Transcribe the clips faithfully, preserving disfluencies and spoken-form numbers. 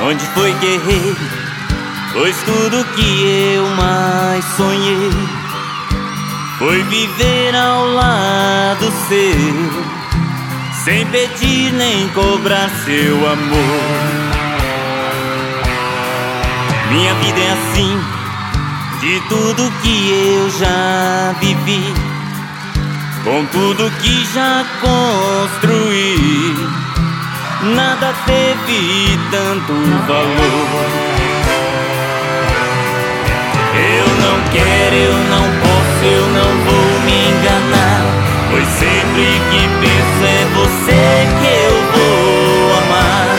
Onde foi que errei? Pois tudo que eu mais sonhei foi viver ao lado seu, sem pedir nem cobrar seu amor. Minha vida é assim, de tudo que eu já vivi, com tudo que já construí, nada teve tanto valor. Eu não quero, eu não posso, eu não vou me enganar, pois sempre que penso é você que eu vou amar.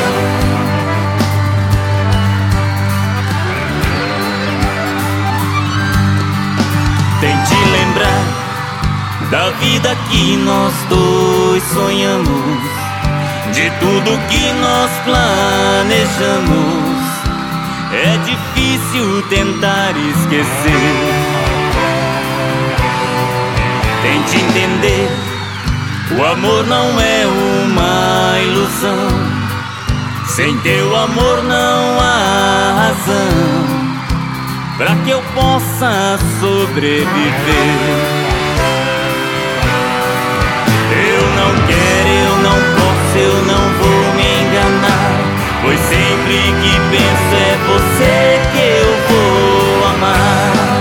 Tente lembrar da vida que nós dois sonhamos, de tudo que nós planejamos. É difícil tentar esquecer. Tente entender, o amor não é uma ilusão. Sem teu amor não há razão pra que eu possa sobreviver. Eu não quero, eu não posso, eu não vou me enganar, pois sempre que penso é você que eu vou amar.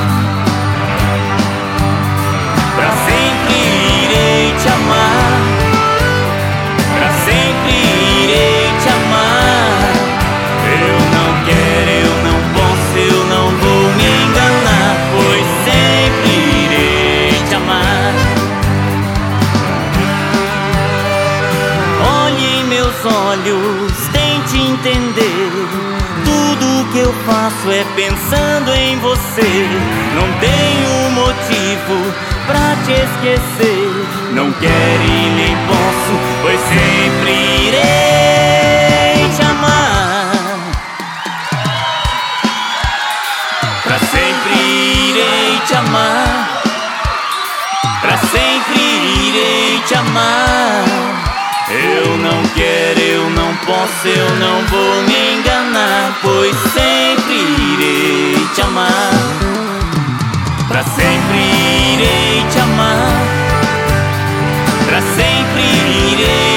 Pra sempre irei te amar, pra sempre irei te amar. Eu não quero, eu não posso, eu não vou me enganar, pois sempre irei te amar. Olhe em meus olhos, tente entender, tudo que eu faço é pensando em você. Não tenho motivo pra te esquecer, não quero e nem posso, pois sempre irei te amar. Pra sempre irei te amar, pra sempre irei te amar. Eu não quero, eu não posso, eu não vou me enganar, pois sempre irei te amar. Pra sempre irei te amar, pra sempre irei